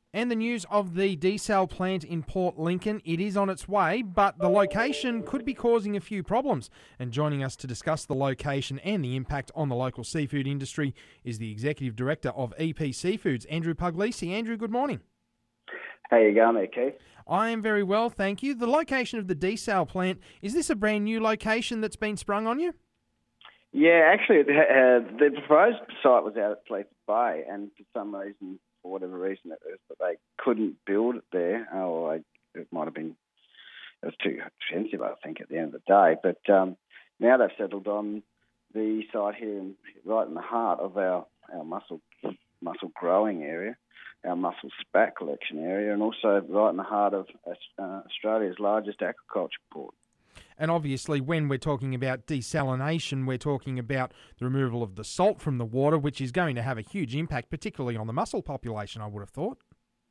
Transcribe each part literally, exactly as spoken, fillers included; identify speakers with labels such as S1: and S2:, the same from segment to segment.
S1: And the news of the desal plant in Port Lincoln, it is on its way, but the location could be causing a few problems. And joining us to discuss the location and the impact on the local seafood industry is the Executive Director of E P Seafoods, Andrew Puglisi. Andrew, good morning.
S2: How you going there, Keith?
S1: I am very well, thank you. The location of the desal plant, is this a brand new location that's been sprung on you?
S2: Yeah, actually, uh, the proposed site was out at Sleaford Bay, and for some reason, for whatever reason it was, that they couldn't build it there. Or it might have been, it was too expensive, I think, at the end of the day. But um, now they've settled on the site here, in, right in the heart of our, our mussel mussel growing area, our mussel spat collection area, and also right in the heart of uh, Australia's largest aquaculture port.
S1: And obviously, when we're talking about desalination, we're talking about the removal of the salt from the water, which is going to have a huge impact, particularly on the mussel population, I would have thought.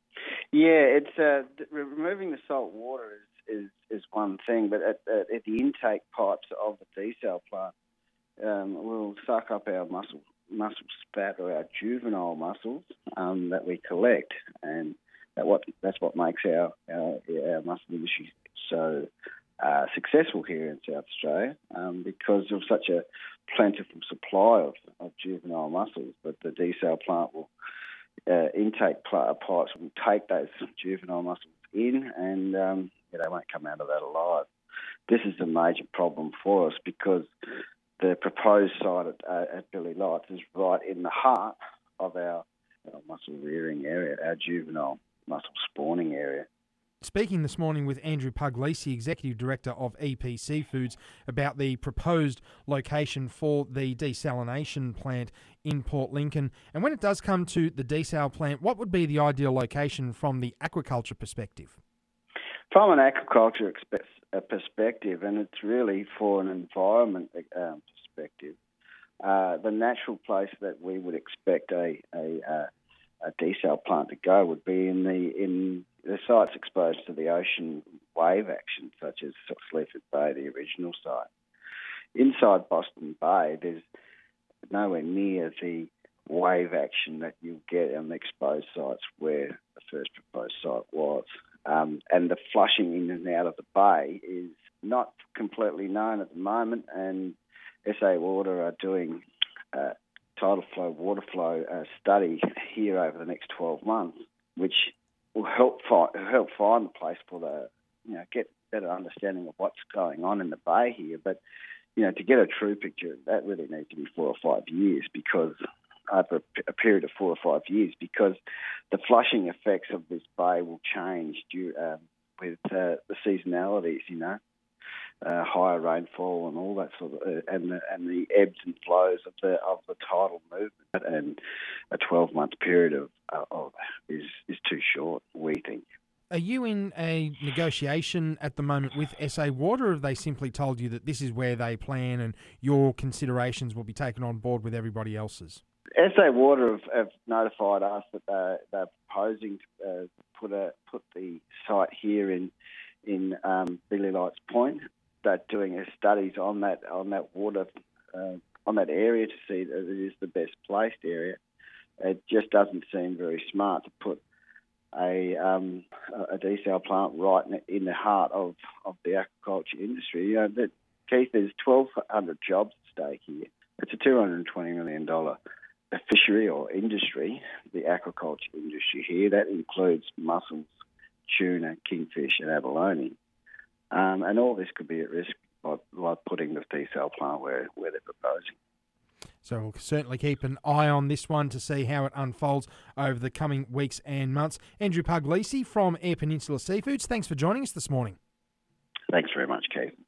S2: Yeah, it's uh, removing the salt water is, is, is one thing, but at, at, at the intake pipes of the desal plant, um, we'll suck up our mussel mussel spat, or our juvenile mussels um, that we collect, and that what that's what makes our our, our mussel industry so uh, successful here in South Australia, um, because of such a plentiful supply of, of juvenile mussels. But the desal plant will uh, intake pl- pipes will take those juvenile mussels in, and um, yeah, they won't come out of that alive. This is a major problem for us because the proposed site at, uh, at Billy Lights is right in the heart of our, our mussel rearing area, our juvenile mussel spawning area.
S1: Speaking this morning with Andrew Puglisi, Executive Director of E P Seafoods, about the proposed location for the desalination plant in Port Lincoln. And when it does come to the desal plant, what would be the ideal location from the aquaculture perspective?
S2: From an aquaculture a perspective, and it's really for an environment um, perspective, uh, the natural place that we would expect a a, a desal plant to go would be in the in the sites exposed to the ocean wave action, such as Sleaford Bay, the original site. Inside Boston Bay, there's nowhere near the wave action that you get on the exposed sites where the first proposed site was. Um, and the flushing in and out of the bay is not completely known at the moment, and S A Water are doing a tidal flow, water flow uh, study here over the next twelve months, which will help fi- help find the place for the, you know, get better understanding of what's going on in the bay here. But, you know, to get a true picture, that really needs to be four or five years because over a period of four or five years, because the flushing effects of this bay will change due uh, with uh, the seasonalities, you know, uh, higher rainfall and all that sort of, uh, and the and the ebbs and flows of the of the tidal movement. And a twelve month period of, uh, of is is too short, we think.
S1: Are you in a negotiation at the moment with S A Water, or have they simply told you that this is where they plan and your considerations will be taken on board with everybody else's?
S2: S A Water have, have notified us that they're, they're proposing to uh, put a put the site here in in um, Billy Lights Point. They're doing studies on that on that water uh, on that area to see that it is the best placed area. It just doesn't seem very smart to put a um, a desal plant right in the heart of, of the aquaculture industry. You know, that, Keith, there's twelve hundred jobs at stake here. It's a two hundred twenty million dollars fishery or industry, the aquaculture industry here. That includes mussels, tuna, kingfish and abalone. Um, and all this could be at risk by, by putting the desal plant where, where they're proposing.
S1: So we'll certainly keep an eye on this one to see how it unfolds over the coming weeks and months. Andrew Puglisi from Eyre Peninsula Seafoods, thanks for joining us this morning.
S2: Thanks very much, Keith.